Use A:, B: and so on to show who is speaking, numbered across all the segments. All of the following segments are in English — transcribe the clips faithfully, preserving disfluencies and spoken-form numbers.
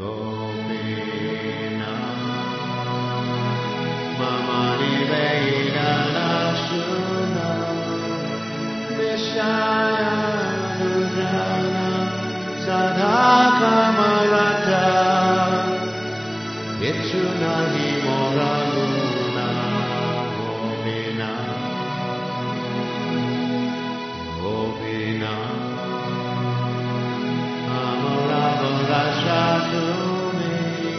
A: Gopina Mama Nivedana Shuna Vishaya Dujana Sadhakamarata Vichunahi Moraguna Gopina Gopina Amoravarashadumi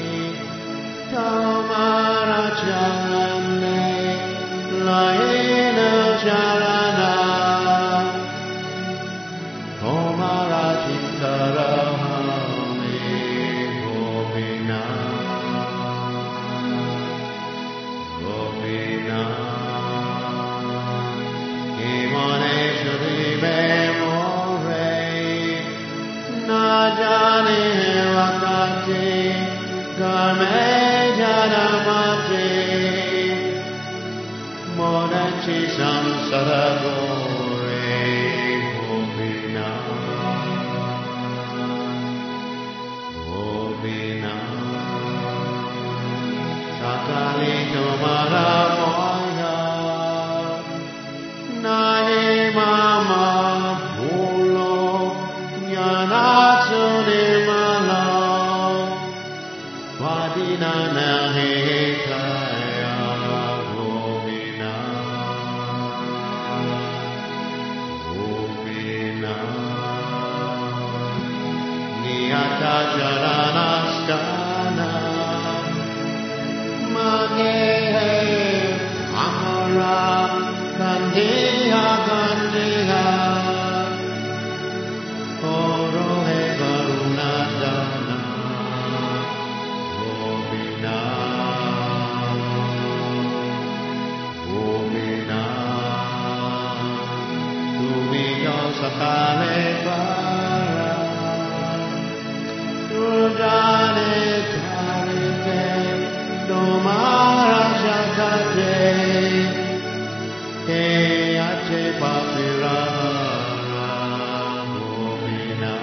A: Tamarachalane Laena Charana Omarachimkarahami Gopina Gopina Imoneshwari Memore Najane Vakati Karme Janamati Modachi Samsaragore Gopina Gopina Sakali Tomara Moya Nahe Mama Bhulo Jnanatsune Malo Vadina Nahe Kaya Gopina Gopina Niyata Jaranaskana Maghe Amara Kandiha Kandiha Orohe Varunadana Gopina Gopina Tumiyo Sakale Para Durjane Tarite Domara Shakate Hey Ache Papirara Gopina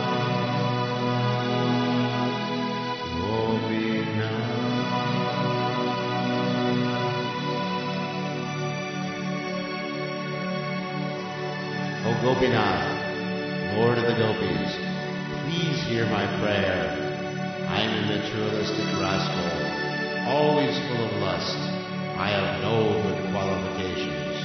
A: Gopina O Gopinath, Lord of the Gopis, please hear my prayer. I am a materialistic rascal, always full of lust. I have no good qualifications.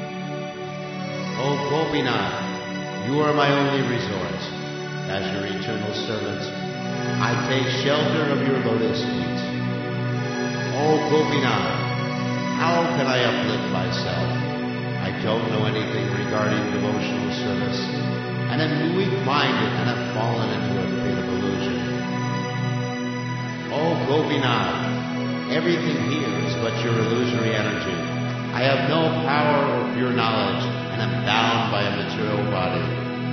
A: O Gopinath, you are my only resort. As your eternal servant, I take shelter of your lotus feet. O Gopinath, how can I uplift myself? I don't know anything regarding devotional service, and am weak-minded and have fallen into a pit of illusion. O Gopinath, everything here is but your illusory energy. I have no power or pure knowledge, and am bound by a material body.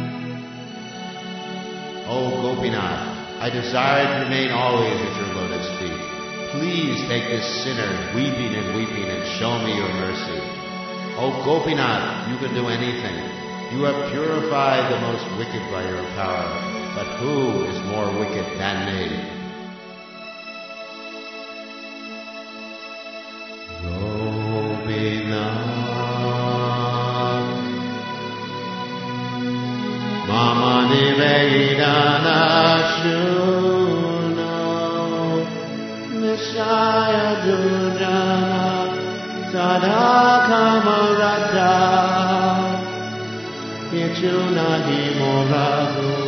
A: O Gopinath, I desire to remain always at your lotus feet. Please take this sinner weeping and weeping and show me your mercy. O Gopinath, you can do anything. You have purified the most wicked by your power, but who is more wicked than me? Gopinath Mama Nivedana Shuno Mishaya Dujana Sadhakamarata Vichunahi Moraguna